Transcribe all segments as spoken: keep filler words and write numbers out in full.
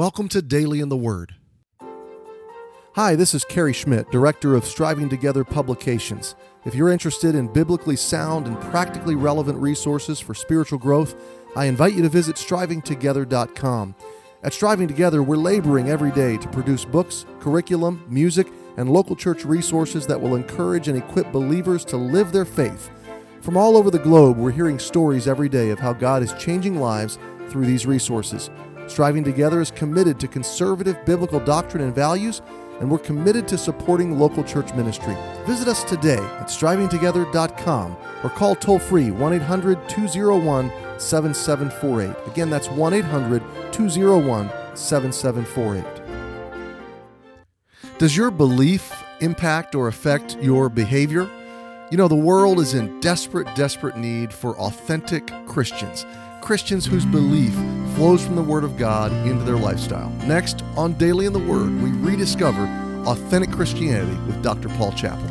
Welcome to Daily in the Word. Hi, this is Kerry Schmidt, Director of Striving Together Publications. If you're interested in biblically sound and practically relevant resources for spiritual growth, I invite you to visit striving together dot com. At Striving Together, we're laboring every day to produce books, curriculum, music, and local church resources that will encourage and equip believers to live their faith. From all over the globe, we're hearing stories every day of how God is changing lives through these resources. Striving Together is committed to conservative biblical doctrine and values, and we're committed to supporting local church ministry. Visit us today at striving together dot com or call toll-free one eight hundred two oh one seven seven four eight. Again, that's one eight hundred two oh one seven seven four eight. Does your belief impact or affect your behavior? You know, the world is in desperate, desperate need for authentic Christians. Christians whose belief flows from the Word of God into their lifestyle. Next, on Daily in the Word, we rediscover authentic Christianity with Doctor Paul Chappell.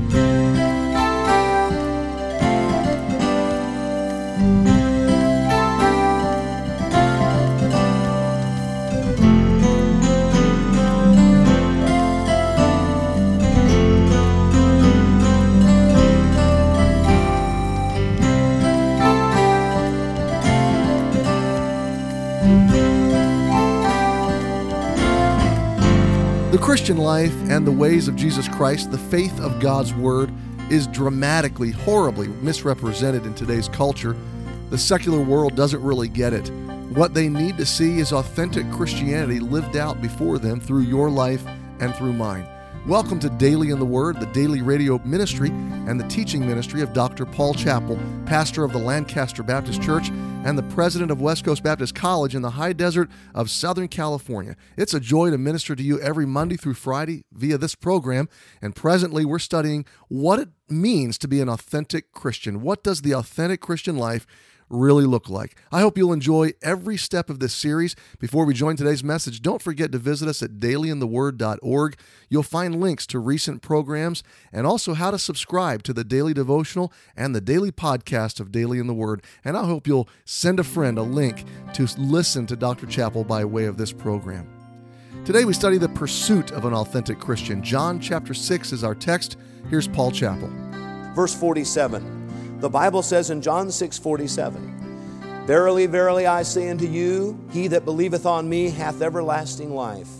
The Christian life and the ways of Jesus Christ, the faith of God's Word, is dramatically, horribly misrepresented in today's culture. The secular world doesn't really get it. What they need to see is authentic Christianity lived out before them through your life and through mine. Welcome to Daily in the Word, the daily radio ministry and the teaching ministry of Doctor Paul Chappell, pastor of the Lancaster Baptist Church and the president of West Coast Baptist College in the high desert of Southern California. It's a joy to minister to you every Monday through Friday via this program, and presently we're studying what it means to be an authentic Christian. What does the authentic Christian life really look like? I hope you'll enjoy every step of this series. Before we join today's message, don't forget to visit us at daily in the word dot org. You'll find links to recent programs and also how to subscribe to the daily devotional and the daily podcast of Daily in the Word. And I hope you'll send a friend a link to listen to Doctor Chappell by way of this program. Today we study the pursuit of an authentic Christian. John chapter six is our text. Here's Paul Chappell. Verse forty-seven. The Bible says in John six forty-seven, Verily, verily, I say unto you, he that believeth on me hath everlasting life.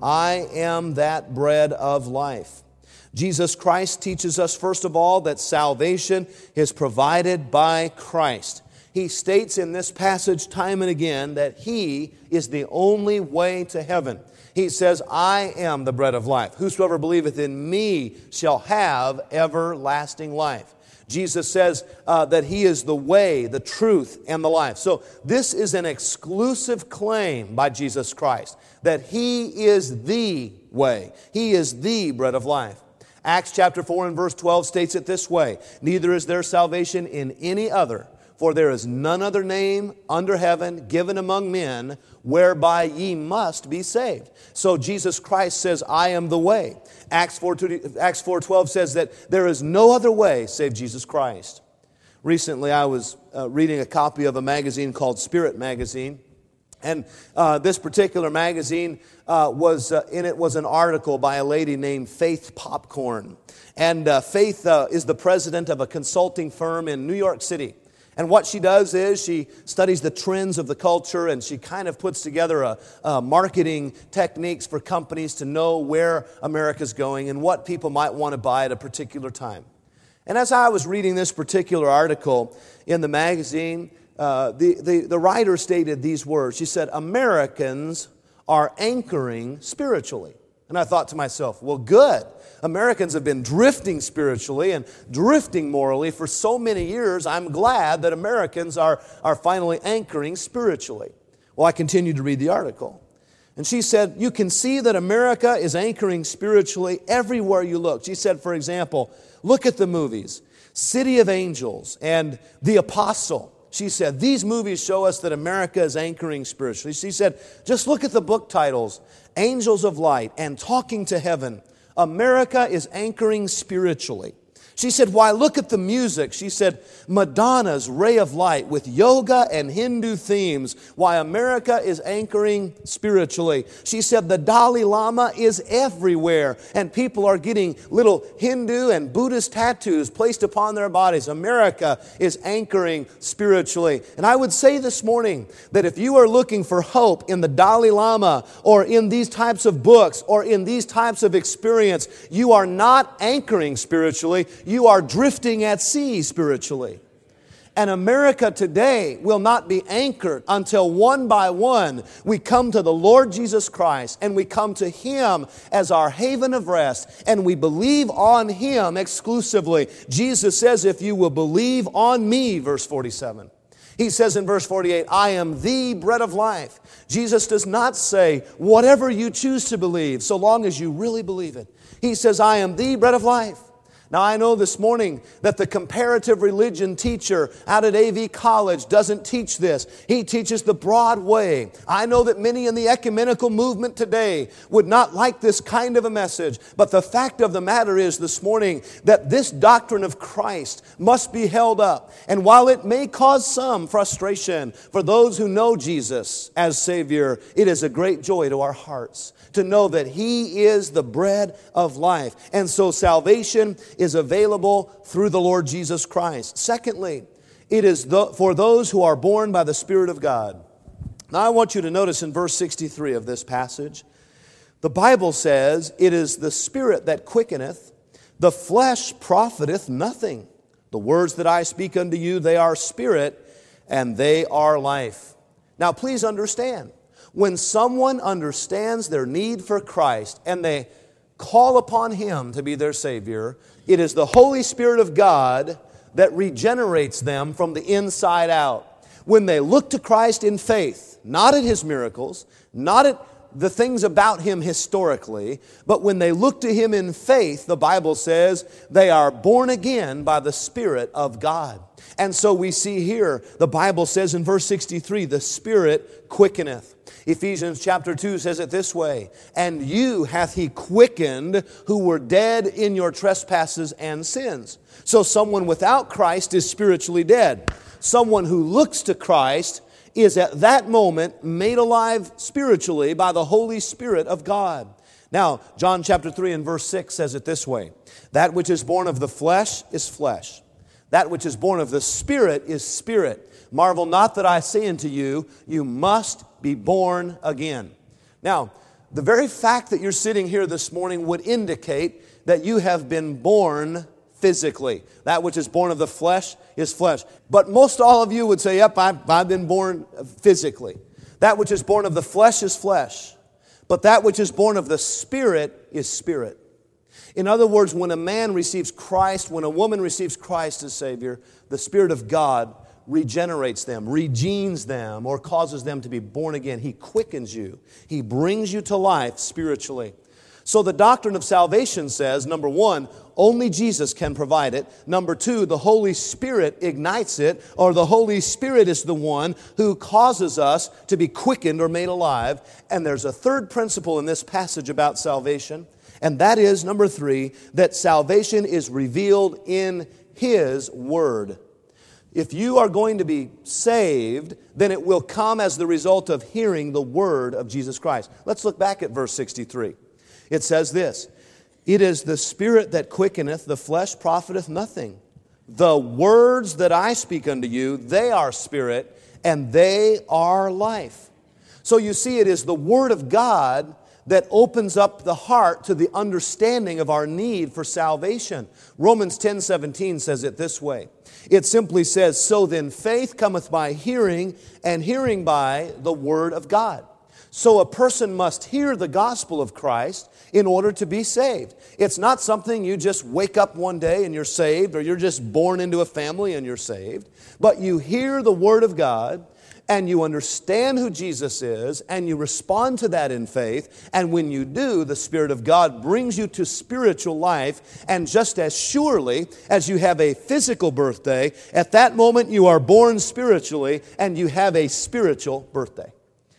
I am that bread of life. Jesus Christ teaches us, first of all, that salvation is provided by Christ. He states in this passage time and again that He is the only way to heaven. He says, I am the bread of life. Whosoever believeth in me shall have everlasting life. Jesus says uh, that He is the way, the truth, and the life. So this is an exclusive claim by Jesus Christ, that He is the way. He is the bread of life. Acts chapter four and verse twelve states it this way, Neither is there salvation in any other, for there is none other name under heaven given among men whereby ye must be saved. So Jesus Christ says, I am the way. Acts four twelve says that there is no other way save Jesus Christ. Recently, I was uh, reading a copy of a magazine called Spirit Magazine. And uh, this particular magazine, uh, was uh, in it was an article by a lady named Faith Popcorn. And uh, Faith uh, is the president of a consulting firm in New York City. And what she does is she studies the trends of the culture, and she kind of puts together a, a marketing techniques for companies to know where America's going and what people might want to buy at a particular time. And as I was reading this particular article in the magazine, uh, the, the, the writer stated these words. She said, Americans are anchoring spiritually. And I thought to myself, well, good. Americans have been drifting spiritually and drifting morally for so many years. I'm glad that Americans are, are finally anchoring spiritually. Well, I continued to read the article. And she said, you can see that America is anchoring spiritually everywhere you look. She said, for example, look at the movies, City of Angels and The Apostle. She said, these movies show us that America is anchoring spiritually. She said, just look at the book titles, Angels of Light and Talking to Heaven. America is anchoring spiritually. She said, why, look at the music. She said, Madonna's Ray of Light with yoga and Hindu themes. Why, America is anchoring spiritually. She said, the Dalai Lama is everywhere, and people are getting little Hindu and Buddhist tattoos placed upon their bodies. America is anchoring spiritually. And I would say this morning that if you are looking for hope in the Dalai Lama or in these types of books or in these types of experience, you are not anchoring spiritually. You are drifting at sea spiritually. And America today will not be anchored until one by one we come to the Lord Jesus Christ and we come to Him as our haven of rest and we believe on Him exclusively. Jesus says, if you will believe on me, verse forty-seven. He says in verse forty-eight, I am the bread of life. Jesus does not say, whatever you choose to believe, so long as you really believe it. He says, I am the bread of life. Now, I know this morning that the comparative religion teacher out at A V College doesn't teach this. He teaches the broad way. I know that many in the ecumenical movement today would not like this kind of a message. But the fact of the matter is this morning that this doctrine of Christ must be held up. And while it may cause some frustration for those who know Jesus as Savior, it is a great joy to our hearts to know that He is the bread of life. And so salvation is available through the Lord Jesus Christ. Secondly, it is the, for those who are born by the Spirit of God. Now I want you to notice in verse sixty-three of this passage, the Bible says, it is the Spirit that quickeneth, the flesh profiteth nothing. The words that I speak unto you, they are spirit, and they are life. Now please understand, when someone understands their need for Christ and they call upon Him to be their Savior, it is the Holy Spirit of God that regenerates them from the inside out. When they look to Christ in faith, not at His miracles, not at the things about Him historically, but when they look to Him in faith, the Bible says they are born again by the Spirit of God. And so we see here, the Bible says in verse sixty-three, the Spirit quickeneth. Ephesians chapter two says it this way, and you hath He quickened who were dead in your trespasses and sins. So someone without Christ is spiritually dead. Someone who looks to Christ is at that moment made alive spiritually by the Holy Spirit of God. Now, John chapter three and verse six says it this way, that which is born of the flesh is flesh. That which is born of the Spirit is spirit. Marvel not that I say unto you, you must be born again. Now, the very fact that you're sitting here this morning would indicate that you have been born physically. That which is born of the flesh is flesh. But most all of you would say, yep, I've, I've been born physically. That which is born of the flesh is flesh. But that which is born of the Spirit is spirit. In other words, when a man receives Christ, when a woman receives Christ as Savior, the Spirit of God regenerates them, regenes them, or causes them to be born again. He quickens you. He brings you to life spiritually. So the doctrine of salvation says, number one, only Jesus can provide it. Number two, the Holy Spirit ignites it, or the Holy Spirit is the one who causes us to be quickened or made alive. And there's a third principle in this passage about salvation, and that is, number three, that salvation is revealed in His Word. If you are going to be saved, then it will come as the result of hearing the Word of Jesus Christ. Let's look back at verse sixty-three. It says this, it is the Spirit that quickeneth, the flesh profiteth nothing. The words that I speak unto you, they are spirit, and they are life. So you see, it is the Word of God that opens up the heart to the understanding of our need for salvation. Romans ten seventeen says it this way. It simply says, so then faith cometh by hearing, and hearing by the Word of God. So a person must hear the gospel of Christ in order to be saved. It's not something you just wake up one day and you're saved, or you're just born into a family and you're saved. But you hear the Word of God, and you understand who Jesus is, and you respond to that in faith, and when you do, the Spirit of God brings you to spiritual life, and just as surely as you have a physical birthday, at that moment you are born spiritually, and you have a spiritual birthday.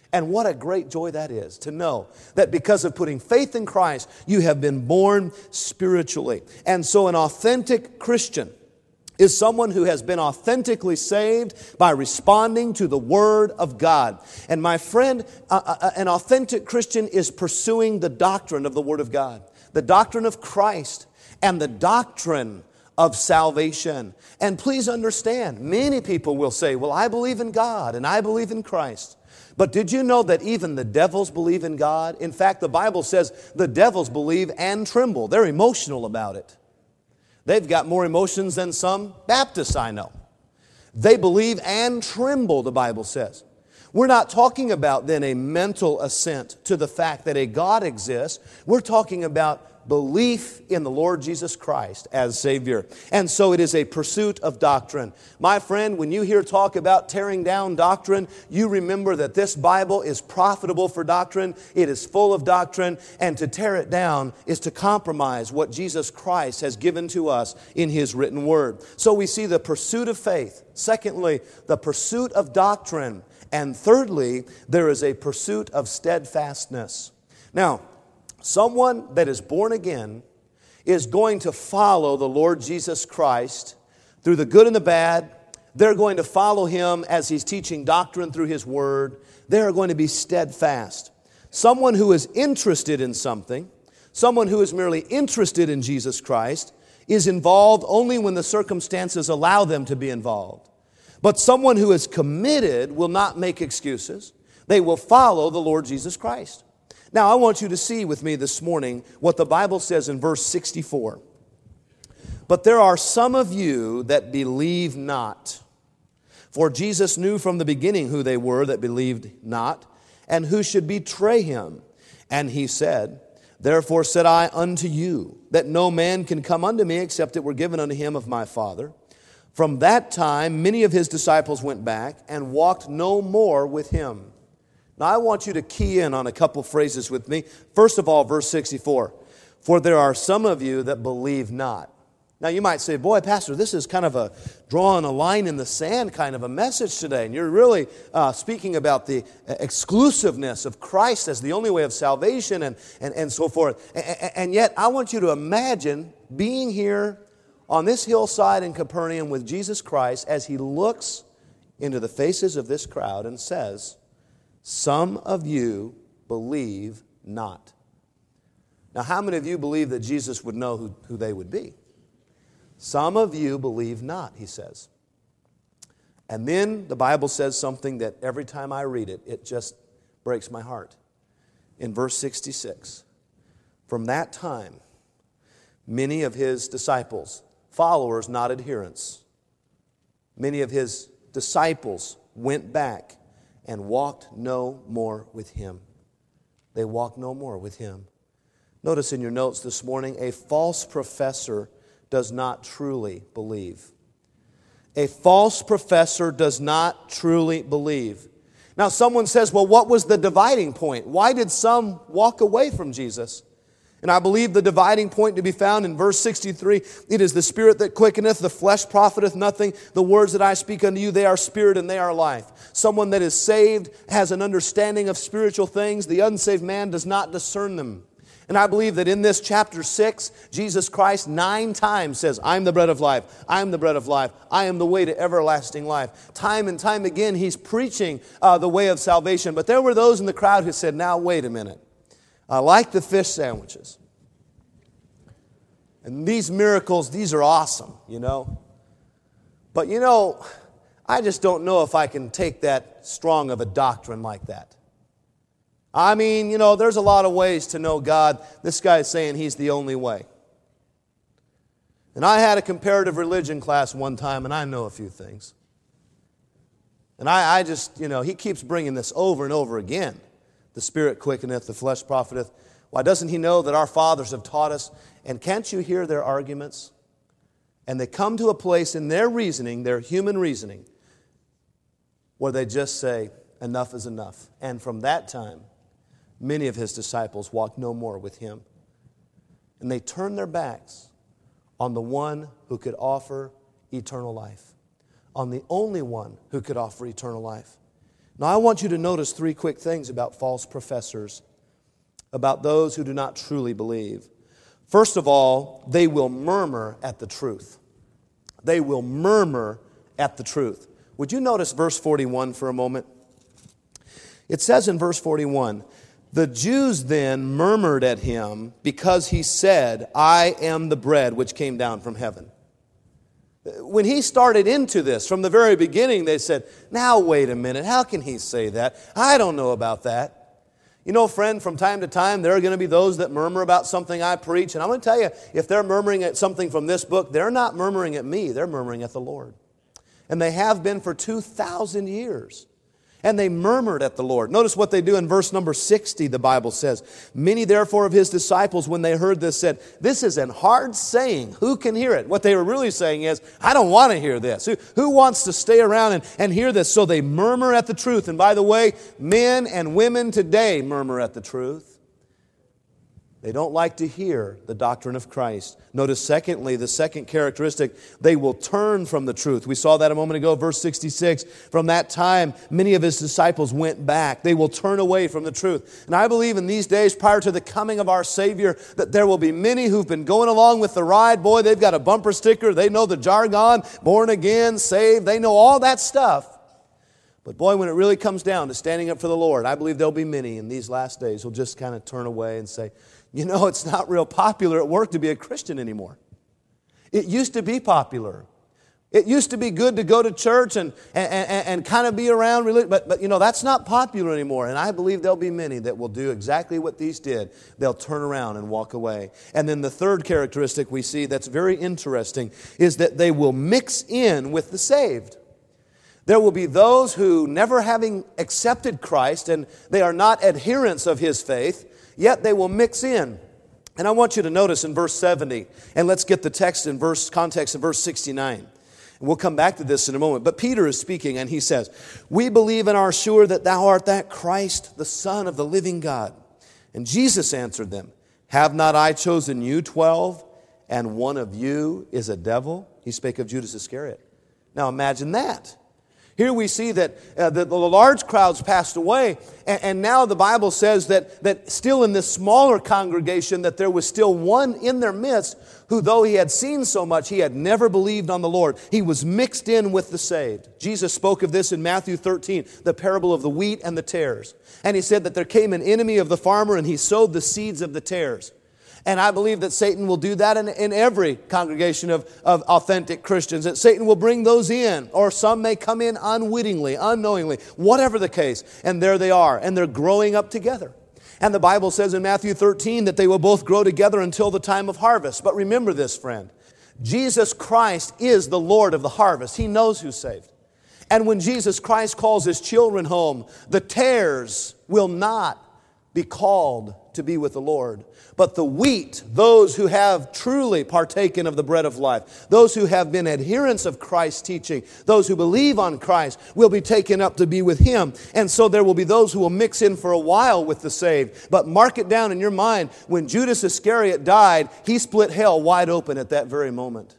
And what a great joy that is, to know that because of putting faith in Christ, you have been born spiritually. And so an authentic Christian is someone who has been authentically saved by responding to the Word of God. And my friend, uh, uh, an authentic Christian is pursuing the doctrine of the Word of God, the doctrine of Christ, and the doctrine of salvation. And please understand, many people will say, well, I believe in God and I believe in Christ. But did you know that even the devils believe in God? In fact, the Bible says the devils believe and tremble. They're emotional about it. They've got more emotions than some Baptists I know. They believe and tremble, the Bible says. We're not talking about then a mental assent to the fact that a God exists. We're talking about belief in the Lord Jesus Christ as Savior. And so it is a pursuit of doctrine. My friend, when you hear talk about tearing down doctrine, you remember that this Bible is profitable for doctrine. It is full of doctrine. And to tear it down is to compromise what Jesus Christ has given to us in His written Word. So we see the pursuit of faith. Secondly, the pursuit of doctrine. And thirdly, there is a pursuit of steadfastness. Now, someone that is born again is going to follow the Lord Jesus Christ through the good and the bad. They're going to follow Him as He's teaching doctrine through His Word. They are going to be steadfast. Someone who is interested in something, someone who is merely interested in Jesus Christ, is involved only when the circumstances allow them to be involved. But someone who is committed will not make excuses. They will follow the Lord Jesus Christ. Now, I want you to see with me this morning what the Bible says in verse sixty-four. But there are some of you that believe not. For Jesus knew from the beginning who they were that believed not, and who should betray Him. And He said, Therefore said I unto you, that no man can come unto me except it were given unto him of my Father. From that time many of His disciples went back and walked no more with Him. Now, I want you to key in on a couple phrases with me. First of all, verse sixty-four. For there are some of you that believe not. Now, you might say, boy, Pastor, this is kind of a drawing a line in the sand kind of a message today. And you're really uh, speaking about the exclusiveness of Christ as the only way of salvation and, and, and so forth. And, and yet, I want you to imagine being here on this hillside in Capernaum with Jesus Christ as He looks into the faces of this crowd and says, some of you believe not. Now, how many of you believe that Jesus would know who, who they would be? Some of you believe not, He says. And then the Bible says something that every time I read it, it just breaks my heart. In verse sixty-six, from that time, many of His disciples, followers, not adherents, many of His disciples went back and walked no more with Him. They walked no more with Him. Notice in your notes this morning, a false professor does not truly believe. A false professor does not truly believe. Now, someone says, well, what was the dividing point? Why did some walk away from Jesus? And I believe the dividing point to be found in verse sixty-three, it is the Spirit that quickeneth, the flesh profiteth nothing. The words that I speak unto you, they are spirit and they are life. Someone that is saved has an understanding of spiritual things. The unsaved man does not discern them. And I believe that in this chapter six, Jesus Christ nine times says, I am the bread of life. I am the bread of life. I am the way to everlasting life. Time and time again, He's preaching uh, the way of salvation. But there were those in the crowd who said, now wait a minute. I like the fish sandwiches. And these miracles, these are awesome, you know. But you know, I just don't know if I can take that strong of a doctrine like that. I mean, you know, there's a lot of ways to know God. This guy is saying He's the only way. And I had a comparative religion class one time, and I know a few things. And I, I just, you know, he keeps bringing this over and over again. The Spirit quickeneth, the flesh profiteth. Why doesn't He know that our fathers have taught us? And can't you hear their arguments? And they come to a place in their reasoning, their human reasoning, where they just say, enough is enough. And from that time, many of His disciples walked no more with Him. And they turned their backs on the one who could offer eternal life, on the only one who could offer eternal life. Now, I want you to notice three quick things about false professors, about those who do not truly believe. First of all, they will murmur at the truth. They will murmur at the truth. Would you notice verse forty-one for a moment? It says in verse forty-one, the Jews then murmured at him because he said, I am the bread which came down from heaven. When he started into this, from the very beginning, they said, now wait a minute, how can he say that? I don't know about that. You know, friend, from time to time, there are going to be those that murmur about something I preach. And I'm going to tell you, if they're murmuring at something from this book, they're not murmuring at me, they're murmuring at the Lord. And they have been for two thousand years. And they murmured at the Lord. Notice what they do in verse number sixty, the Bible says. Many therefore of his disciples, when they heard this, said, this is an hard saying. Who can hear it? What they were really saying is, I don't want to hear this. Who, who wants to stay around and, and hear this? So they murmur at the truth. And by the way, men and women today murmur at the truth. They don't like to hear the doctrine of Christ. Notice secondly, the second characteristic, they will turn from the truth. We saw that a moment ago, verse sixty-six. From that time, many of his disciples went back. They will turn away from the truth. And I believe in these days, prior to the coming of our Savior, that there will be many who've been going along with the ride. Boy, they've got a bumper sticker. They know the jargon, born again, saved. They know all that stuff. But boy, when it really comes down to standing up for the Lord, I believe there'll be many in these last days who'll just kind of turn away and say, you know, it's not real popular at work to be a Christian anymore. It used to be popular. It used to be good to go to church and, and, and, and kind of be around religion, but, but, you know, that's not popular anymore. And I believe there'll be many that will do exactly what these did. They'll turn around and walk away. And then the third characteristic we see that's very interesting is that they will mix in with the saved. There will be those who, never having accepted Christ, and they are not adherents of His faith, yet they will mix in. And I want you to notice in verse seventy, and let's get the text in verse context in verse sixty-nine. And we'll come back to this in a moment. But Peter is speaking, and he says, we believe and are sure that thou art that Christ, the Son of the living God. And Jesus answered them, have not I chosen you twelve, and one of you is a devil? He spake of Judas Iscariot. Now imagine that. Here we see that uh, the, the large crowds passed away, and, and now the Bible says that, that still in this smaller congregation that there was still one in their midst who, though he had seen so much, he had never believed on the Lord. He was mixed in with the saved. Jesus spoke of this in Matthew thirteen, the parable of the wheat and the tares. And he said that there came an enemy of the farmer and he sowed the seeds of the tares. And I believe that Satan will do that in, in every congregation of, of authentic Christians, that Satan will bring those in, or some may come in unwittingly, unknowingly, whatever the case. And there they are, and they're growing up together. And the Bible says in Matthew thirteen that they will both grow together until the time of harvest. But remember this, friend, Jesus Christ is the Lord of the harvest. He knows who's saved. And when Jesus Christ calls His children home, the tares will not be called to be with the Lord. But the wheat, those who have truly partaken of the bread of life, those who have been adherents of Christ's teaching, those who believe on Christ, will be taken up to be with Him. And so there will be those who will mix in for a while with the saved. But mark it down in your mind, when Judas Iscariot died, he split hell wide open at that very moment.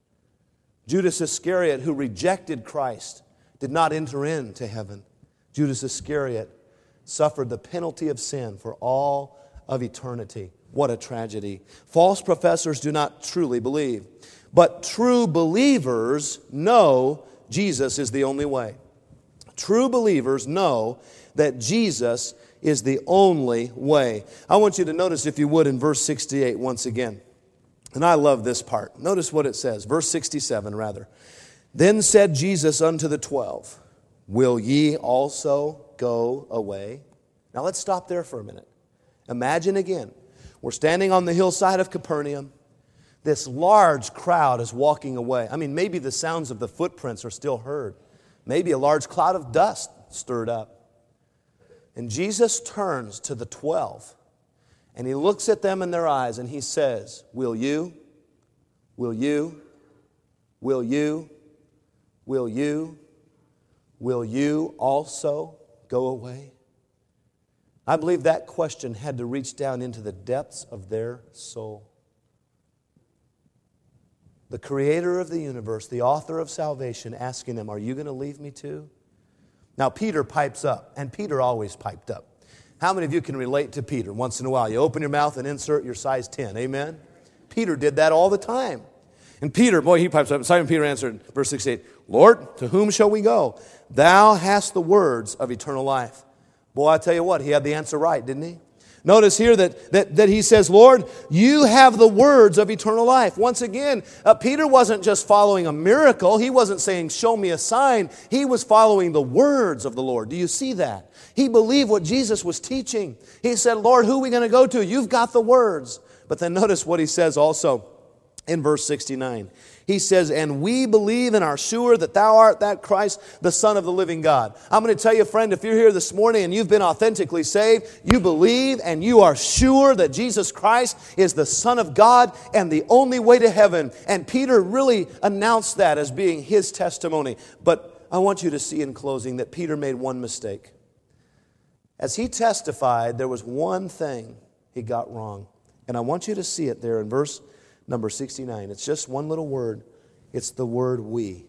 Judas Iscariot, who rejected Christ, did not enter into heaven. Judas Iscariot suffered the penalty of sin for all of eternity. What a tragedy. False professors do not truly believe, but true believers know Jesus is the only way. True believers know that Jesus is the only way. I want you to notice, if you would, in verse sixty-eight once again. And I love this part. Notice what it says, verse sixty-seven rather. Then said Jesus unto the twelve, will ye also go away? Now let's stop there for a minute. Imagine again, we're standing on the hillside of Capernaum. This large crowd is walking away. I mean, maybe the sounds of the footprints are still heard. Maybe a large cloud of dust stirred up. And Jesus turns to the twelve, and He looks at them in their eyes, and He says, will you, will you, will you, will you, will you also go away? I believe that question had to reach down into the depths of their soul. The Creator of the universe, the author of salvation, asking them, are you going to leave me too? Now, Peter pipes up, and Peter always piped up. How many of you can relate to Peter? Once in a while, you open your mouth and insert your size ten. Amen? Peter did that all the time. And Peter, boy, he pipes up. Simon Peter answered, verse sixty-eight, Lord, to whom shall we go? Thou hast the words of eternal life. Boy, I tell you what, he had the answer right, didn't he? Notice here that, that, that he says, Lord, you have the words of eternal life. Once again, uh, Peter wasn't just following a miracle. He wasn't saying, show me a sign. He was following the words of the Lord. Do you see that? He believed what Jesus was teaching. He said, Lord, who are we going to go to? You've got the words. But then notice what he says also in verse sixty-nine. He says, and we believe and are sure that thou art that Christ, the Son of the living God. I'm going to tell you, friend, if you're here this morning and you've been authentically saved, you believe and you are sure that Jesus Christ is the Son of God and the only way to heaven. And Peter really announced that as being his testimony. But I want you to see in closing that Peter made one mistake. As he testified, there was one thing he got wrong. And I want you to see it there in verse number sixty-nine. It's just one little word. It's the word we.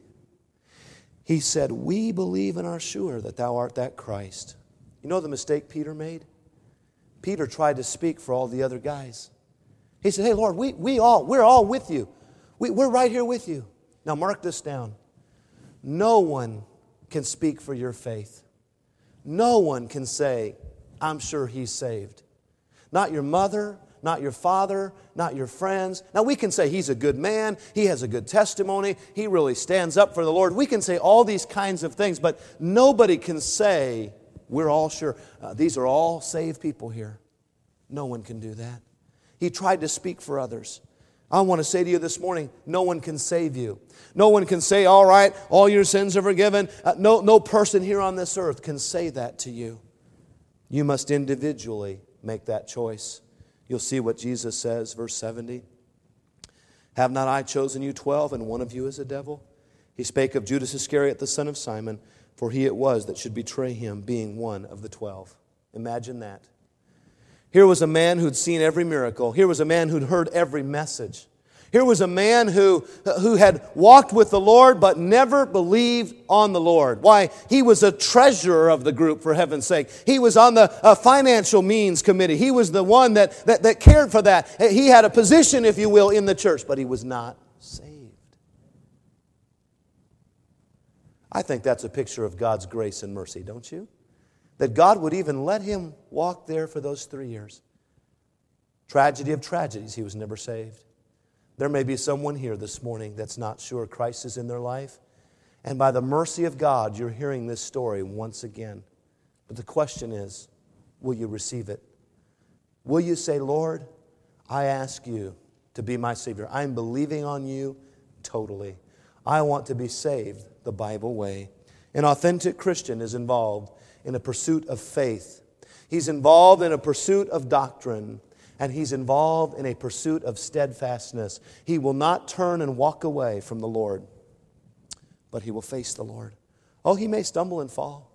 He said, we believe and are sure that thou art that Christ. You know the mistake Peter made? Peter tried to speak for all the other guys. He said, hey, Lord, we, we all, we're all with you. We, we're right here with you. Now mark this down. No one can speak for your faith. No one can say, I'm sure he's saved. Not your mother, not your father, not your friends. Now we can say he's a good man, he has a good testimony, he really stands up for the Lord. We can say all these kinds of things, but nobody can say, we're all sure. Uh, these are all saved people here. No one can do that. He tried to speak for others. I want to say to you this morning, no one can save you. No one can say, all right, all your sins are forgiven. Uh, no, no person here on this earth can say that to you. You must individually make that choice. You'll see what Jesus says, verse seventy. Have not I chosen you twelve, and one of you is a devil? He spake of Judas Iscariot, the son of Simon, for he it was that should betray him, being one of the twelve. Imagine that. Here was a man who'd seen every miracle. Here was a man who'd heard every message. Here was a man who, who had walked with the Lord but never believed on the Lord. Why? He was a treasurer of the group, for heaven's sake. He was on the uh, financial means committee. He was the one that, that, that cared for that. He had a position, if you will, in the church, but he was not saved. I think that's a picture of God's grace and mercy, don't you? That God would even let him walk there for those three years. Tragedy of tragedies, he was never saved. There may be someone here this morning that's not sure Christ is in their life. And by the mercy of God, you're hearing this story once again. But the question is, will you receive it? Will you say, Lord, I ask you to be my Savior. I'm believing on you totally. I want to be saved the Bible way. An authentic Christian is involved in a pursuit of faith. He's involved in a pursuit of doctrine. And he's involved in a pursuit of steadfastness. He will not turn and walk away from the Lord, but he will face the Lord. Oh, he may stumble and fall,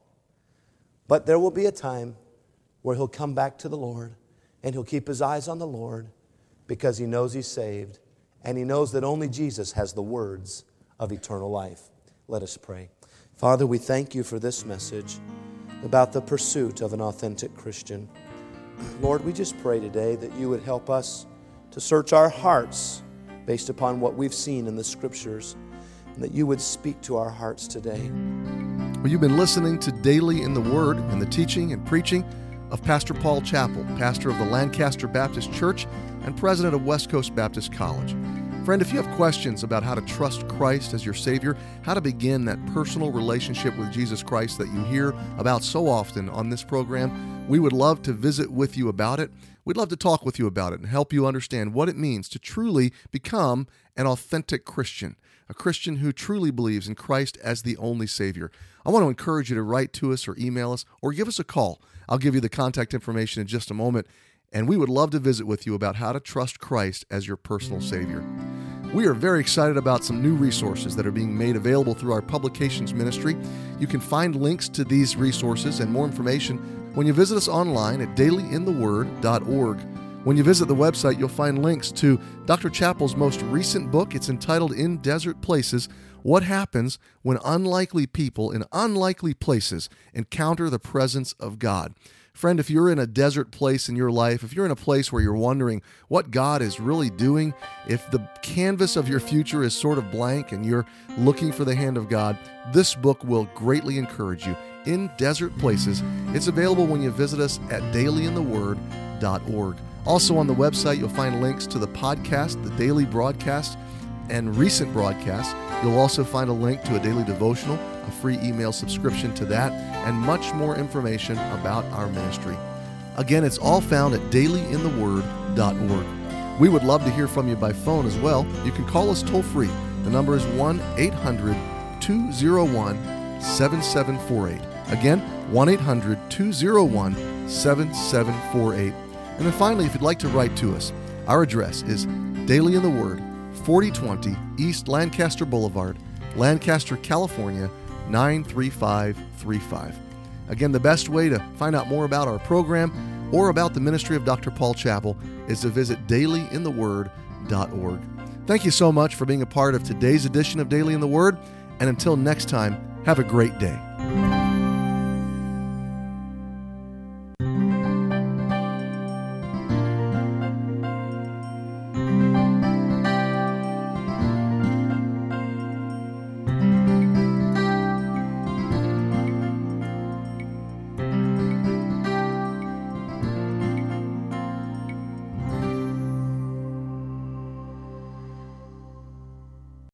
but there will be a time where he'll come back to the Lord, and he'll keep his eyes on the Lord because he knows he's saved, and he knows that only Jesus has the words of eternal life. Let us pray. Father, we thank you for this message about the pursuit of an authentic Christian. Lord, we just pray today that you would help us to search our hearts based upon what we've seen in the Scriptures, and that you would speak to our hearts today. Well, you've been listening to Daily in the Word and the teaching and preaching of Pastor Paul Chappell, pastor of the Lancaster Baptist Church and president of West Coast Baptist College. Friend, if you have questions about how to trust Christ as your Savior, how to begin that personal relationship with Jesus Christ that you hear about so often on this program, we would love to visit with you about it. We'd love to talk with you about it and help you understand what it means to truly become an authentic Christian, a Christian who truly believes in Christ as the only Savior. I want to encourage you to write to us or email us or give us a call. I'll give you the contact information in just a moment, and we would love to visit with you about how to trust Christ as your personal Savior. We are very excited about some new resources that are being made available through our publications ministry. You can find links to these resources and more information when you visit us online at daily in the word dot org. When you visit the website, you'll find links to Doctor Chappell's most recent book. It's entitled In Desert Places, What happens when unlikely people in unlikely places encounter the presence of God? Friend, if you're in a desert place in your life, if you're in a place where you're wondering what God is really doing, if the canvas of your future is sort of blank and you're looking for the hand of God, this book will greatly encourage you. In Desert Places, it's available when you visit us at daily in the word dot org. Also on the website, you'll find links to the podcast, the daily broadcast, and recent broadcasts. You'll also find a link to a daily devotional, a free email subscription to that, and much more information about our ministry. Again, it's all found at daily in the word dot org. We would love to hear from you by phone as well. You can call us toll-free. The number is one eight hundred two oh one seven seven four eight. Again, one eight hundred two oh one seven seven four eight. And then finally, if you'd like to write to us, our address is Daily in the Word, forty twenty East Lancaster Boulevard, Lancaster, California, nine three five three five. Again, the best way to find out more about our program or about the ministry of Doctor Paul Chappell is to visit daily in the word dot org. Thank you so much for being a part of today's edition of Daily in the Word, and until next time, have a great day.